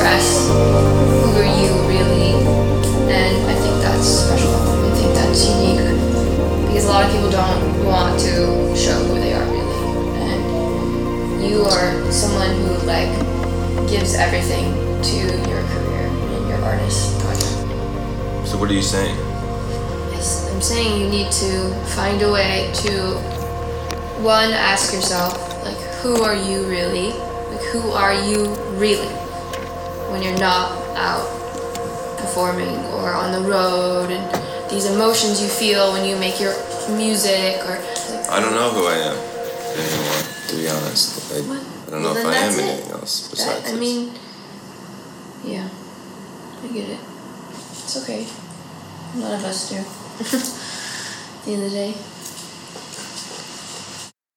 express who are you really, and I think that's special. I think that's unique because a lot of people don't want to show who they are really, and you are someone who like gives everything to your career and your artist project. So what are you saying? Yes, I'm saying you need to find a way to, one, ask yourself, like, who are you really? Like, who are you really when you're not out performing or on the road, and these emotions you feel when you make your music, or like, I don't know who I am anymore, to be honest. I don't know if I am anything else besides this. I mean, yeah, I get it. It's okay. None of us do. At the end of the day.